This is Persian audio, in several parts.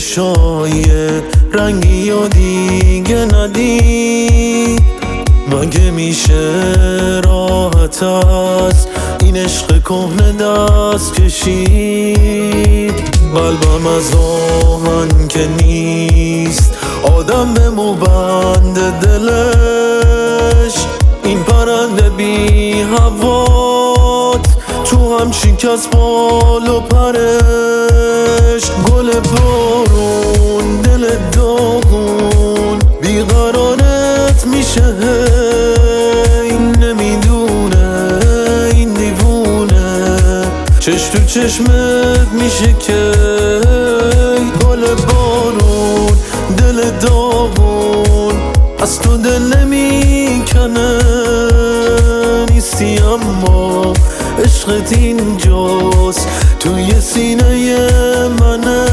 چشای رنگی و دیگه ندید. مگه میشه راحت از این عشق کهنه دست کشید؟ قلبم از آهن که نیست، آدم به موبند دلش. این پرنده بی هوات تو هم شکست بال و پرش. گل بارون دل داغون بیقرارت میشه، این نمیدونه این دیوونه چش تو چشمت میشه که. گل بارون دل داغون از تو دل نمیکنه، نیستی اما عشقت اینجاست توی سینه منه.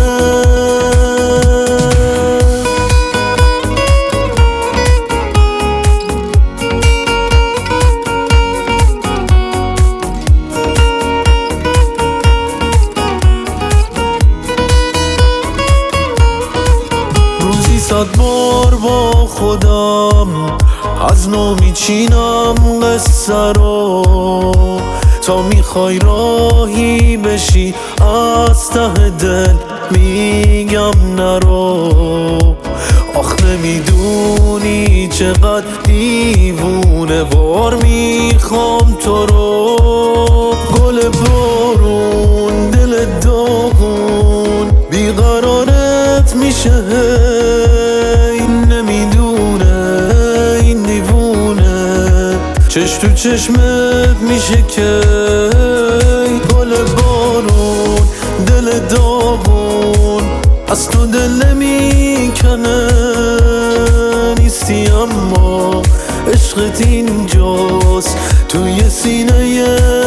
روزی 100 بار با خودم از نو میچینم قصه رو، تا میخوای راهی بشی از ته دل میگم نرو. آخ نمیدونی چقدر دیوونه وار میخوام تو رو. گل بارون دل داغون بیقرارت میشه، این نمیدونه این دیوونه چش تو چشمت میشه که. گل بارون دل داغون از تو دل نمیکنه، نیستی اما عشقت اینجاست توی سینه